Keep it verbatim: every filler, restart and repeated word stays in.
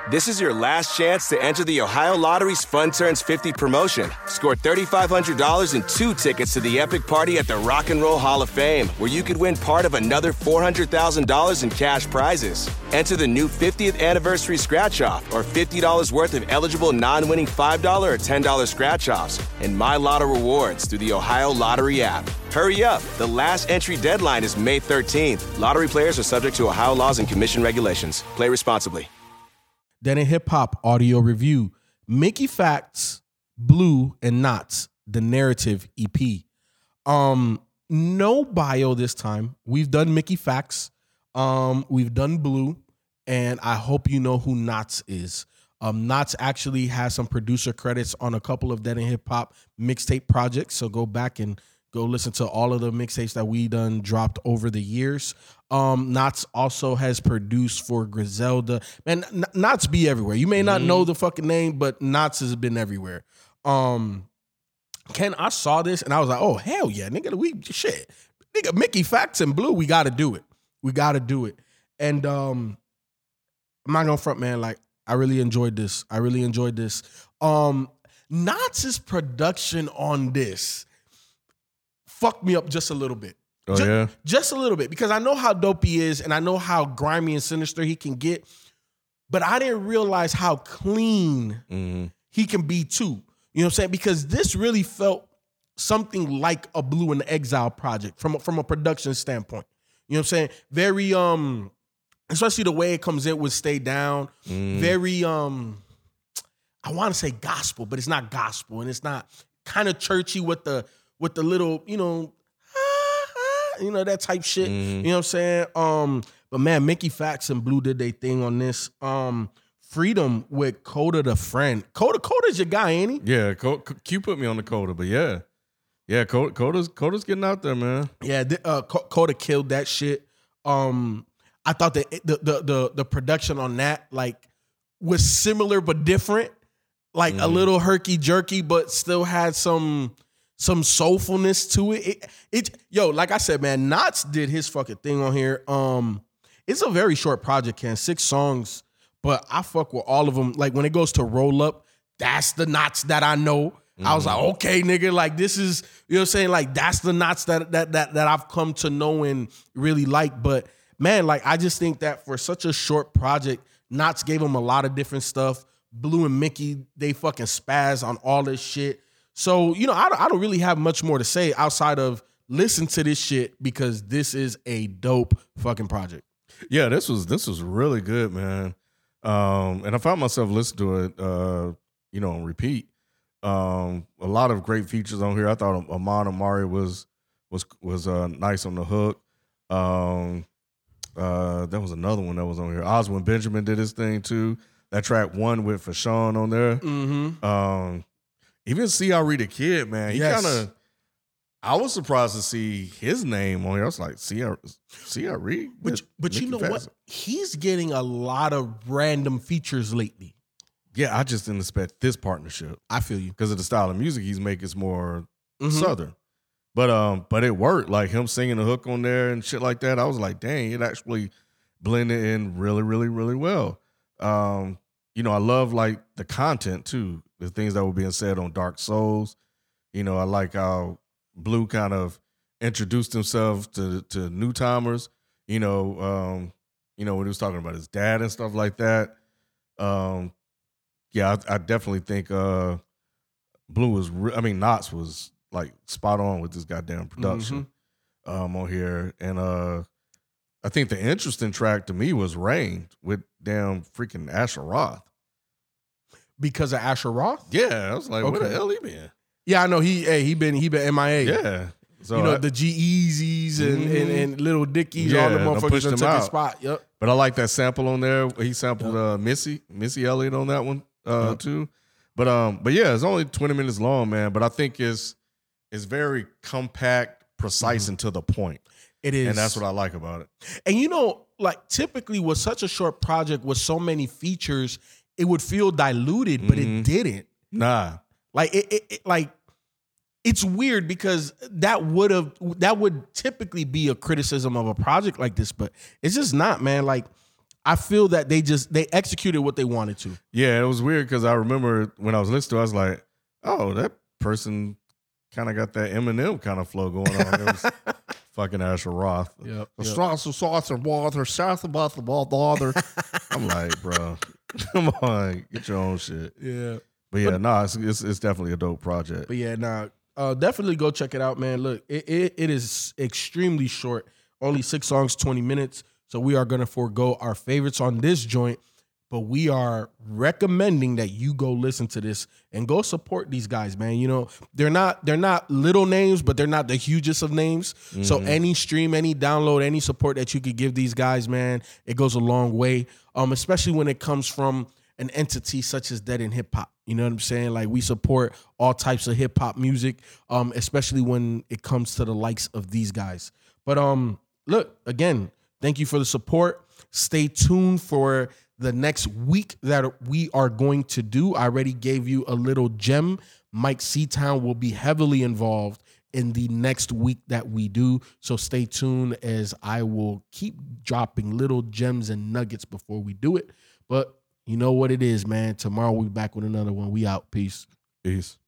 This is your last chance to enter the Ohio Lottery's Fun Turns fifty promotion. Score three thousand five hundred dollars and two tickets to the epic party at the Rock and Roll Hall of Fame, where you could win part of another four hundred thousand dollars in cash prizes. Enter the new fiftieth anniversary scratch-off or fifty dollars worth of eligible non-winning five dollars or ten dollars scratch-offs and My Lotto rewards through the Ohio Lottery app. Hurry up. The last entry deadline is May thirteenth. Lottery players are subject to Ohio laws and commission regulations. Play responsibly. Then in hip hop audio review, Mickey Factz, Blue, and Knots, the Narrative E P. Um, no bio this time. We've done Mickey Factz, um, we've done Blue, and I hope you know who Knots is. Um, Knots actually has some producer credits on a couple of Dead in Hip Hop mixtape projects, so go back and go listen to all of the mixtapes that we done dropped over the years. Um, Knots also has produced for Griselda. Man, N- Knots be everywhere. You may not mm. know the fucking name, but Knots has been everywhere. Um, Ken, I saw this and I was like, oh, hell yeah, nigga, we shit. Nigga, Mickey Factz and Blue, we got to do it. We got to do it. And um, I'm not gonna front, man. Like, I really enjoyed this. I really enjoyed this. Um, Knots' production on this fucked me up just a little bit. Oh, just, yeah? Just a little bit, because I know how dope he is and I know how grimy and sinister he can get, but I didn't realize how clean mm-hmm. he can be too. You know what I'm saying? Because this really felt something like a Blue in the Exile project from, from a production standpoint. You know what I'm saying? Very, um, especially the way it comes in with Stay Down. Mm. Very, um, I want to say gospel, but it's not gospel, and it's not kind of churchy with the with the little, you know, you know, that type shit. Mm. You know what I'm saying? Um, but man, Mickey Factz and Blue did their thing on this. Um, Freedom with Coda the Friend. Coda, Coda's your guy, ain't he? Yeah, Q put me on the Coda, but yeah. Yeah, Coda, Coda's, Coda's getting out there, man. Yeah, uh, Coda killed that shit. Um, I thought that the, the the the production on that like was similar but different, like mm. a little herky jerky, but still had some some soulfulness to it. It, it. Yo, like I said, man, Knots did his fucking thing on here. Um, it's a very short project, Ken, six songs, but I fuck with all of them. Like when it goes to Roll Up, that's the Knots that I know. Mm. I was like, okay, nigga, like this is, you know what I'm saying? Like that's the Knots that that that that I've come to know and really like. But man, like I just think that for such a short project, Knots gave him a lot of different stuff. Blue and Mickey, they fucking spaz on all this shit. So, you know, I don't, I don't really have much more to say outside of listen to this shit because this is a dope fucking project. Yeah, this was this was really good, man. Um, and I found myself listening to it, uh, you know, on repeat. Um, a lot of great features on here. I thought Amon Amari was was was uh, nice on the hook. Um, uh, there was another one that was on here. Oswin Benjamin did his thing too. That track one with Fashawn on there. Mm-hmm. Um, even C R E the Kid, man, he yes. kind of. I was surprised to see his name on here. I was like, C R E? But, but you know what? He's getting a lot of random features lately. Yeah, I just didn't expect this partnership. I feel you. Because of the style of music he's making is more mm-hmm. Southern. But um, but it worked. Like him singing the hook on there and shit like that. I was like, dang, it actually blended in really, really, really well. Um, you know, I love like the content too. The things that were being said on Dark Souls. You know, I like how Blue kind of introduced himself to to new timers. You know, um, you know when he was talking about his dad and stuff like that. Um, yeah, I, I definitely think uh, Blue was. Re- I mean, Knots was like spot on with this goddamn production mm-hmm. um, on here, and uh, I think the interesting track to me was Rain with damn freaking Asher Roth. Because of Asher Roth? Yeah, I was like, okay. Where the hell he been? Yeah, I know he. Hey, he been he been M I A. Yeah, so you know I, the G-Eazy's and, mm-hmm. and and Little Dickies, yeah, all the motherfuckers that took his spot. Yep. But I like that sample on there. He sampled yep. uh, Missy Missy Elliott on that one uh, yep. too. But um, but yeah, it's only twenty minutes long, man. But I think it's it's very compact, precise, mm-hmm. and to the point. It is, and that's what I like about it. And you know, like typically with such a short project with so many features, it would feel diluted, but mm-hmm. it didn't. Nah. Like it, it, it, like it's weird because that would have that would typically be a criticism of a project like this, but it's just not, man. Like I feel that they just they executed what they wanted to. Yeah, it was weird because I remember when I was listening to it, I was like, oh, that person kind of got that Eminem kind of flow going on. It was fucking Asher Roth. Yep, The yep. sauce of sauce and water, south about the water. I'm like, bro, come on, get your own shit. Yeah. But yeah, no, nah, it's, it's it's definitely a dope project. But yeah, nah, uh, definitely go check it out, man. Look, it, it it is extremely short, only six songs, twenty minutes. So we are gonna forego our favorites on this joint, but we are recommending that you go listen to this and go support these guys, man. You know, they're not they're not little names, but they're not the hugest of names. Mm-hmm. So any stream, any download, any support that you could give these guys, man, it goes a long way. Um, especially when it comes from an entity such as Dead in Hip Hop. You know what I'm saying? Like, we support all types of hip hop music, um, especially when it comes to the likes of these guys. But um, look, again, thank you for the support. Stay tuned for the next week that we are going to do. I already gave you a little gem. Mike Seatown will be heavily involved in the next week that we do. So stay tuned as I will keep dropping little gems and nuggets before we do it. But you know what it is, man. Tomorrow we'll be back with another one. We out. Peace. Peace.